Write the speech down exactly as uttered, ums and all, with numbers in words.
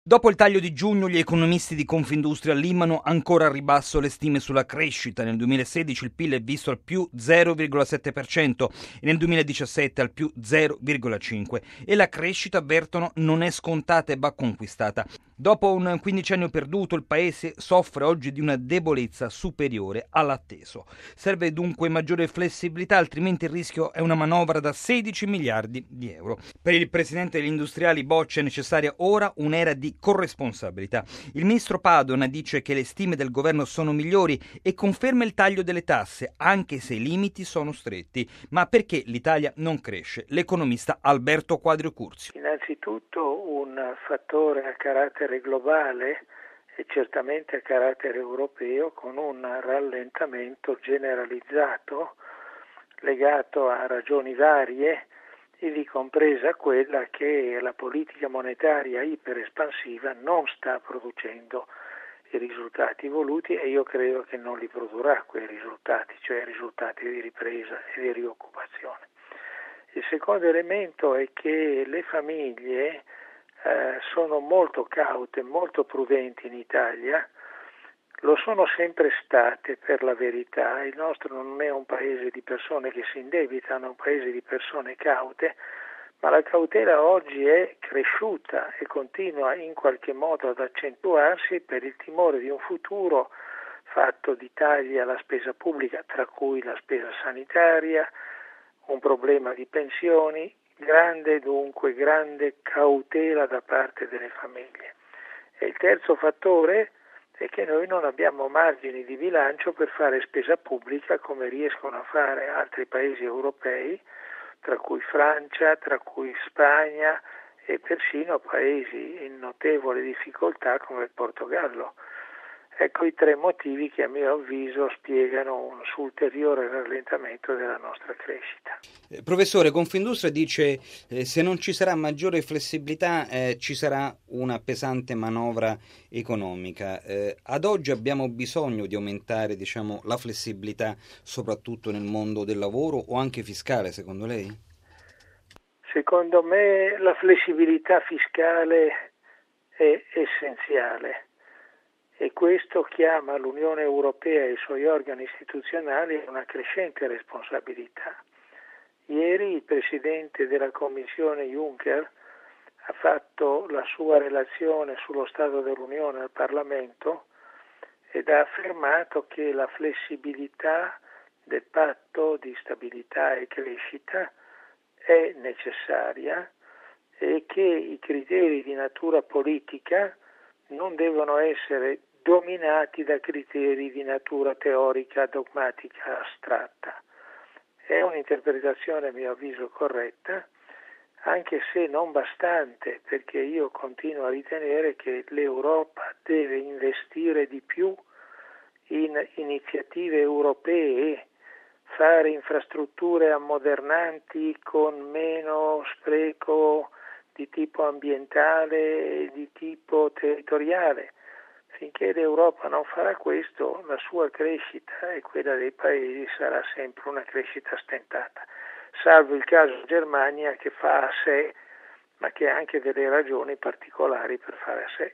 Dopo il taglio di giugno, gli economisti di Confindustria limano ancora a ribasso le stime sulla crescita. Nel duemilasedici il P I L è visto al più zero virgola sette per cento e nel duemiladiciassette al più zero virgola cinque per cento e la crescita, avvertono, non è scontata e va conquistata. Dopo un quindicennio perduto, il Paese soffre oggi di una debolezza superiore all'atteso. Serve dunque maggiore flessibilità, altrimenti il rischio è una manovra da sedici miliardi di euro. Per il presidente degli industriali Boccia è necessaria ora un'era di corresponsabilità. Il ministro Padoan dice che le stime del governo sono migliori e conferma il taglio delle tasse, anche se i limiti sono stretti. Ma perché l'Italia non cresce? L'economista Alberto Quadrio Curzio. Innanzitutto un fattore a carattere globale e certamente a carattere europeo, con un rallentamento generalizzato legato a ragioni varie, ivi compresa quella che la politica monetaria iperespansiva non sta producendo i risultati voluti, e io credo che non li produrrà quei risultati, cioè risultati di ripresa e di rioccupazione. Il secondo elemento è che le famiglie eh, sono molto caute, molto prudenti in Italia. Lo sono sempre state, per la verità. Il nostro non è un paese di persone che si indebitano, è un paese di persone caute, ma la cautela oggi è cresciuta e continua in qualche modo ad accentuarsi per il timore di un futuro fatto di tagli alla spesa pubblica, tra cui la spesa sanitaria, un problema di pensioni, grande dunque, grande cautela da parte delle famiglie. E il terzo fattore è che noi non abbiamo margini di bilancio per fare spesa pubblica come riescono a fare altri paesi europei, tra cui Francia, tra cui Spagna e persino paesi in notevole difficoltà come il Portogallo. Ecco i tre motivi che a mio avviso spiegano un ulteriore rallentamento della nostra crescita. Eh, professore, Confindustria dice eh, se non ci sarà maggiore flessibilità eh, ci sarà una pesante manovra economica. Eh, ad oggi abbiamo bisogno di aumentare, diciamo, la flessibilità soprattutto nel mondo del lavoro o anche fiscale, secondo lei? Secondo me la flessibilità fiscale è essenziale. E questo chiama l'Unione Europea e i suoi organi istituzionali a una crescente responsabilità. Ieri il Presidente della Commissione Juncker ha fatto la sua relazione sullo Stato dell'Unione al Parlamento ed ha affermato che la flessibilità del patto di stabilità e crescita è necessaria e che i criteri di natura politica non devono essere dominati da criteri di natura teorica, dogmatica, astratta. È un'interpretazione a mio avviso corretta, anche se non bastante, perché io continuo a ritenere che l'Europa deve investire di più in iniziative europee, fare infrastrutture ammodernanti con meno spreco di tipo ambientale e di tipo territoriale. Finché l'Europa non farà questo, la sua crescita e quella dei paesi sarà sempre una crescita stentata, salvo il caso Germania che fa a sé, ma che ha anche delle ragioni particolari per fare a sé.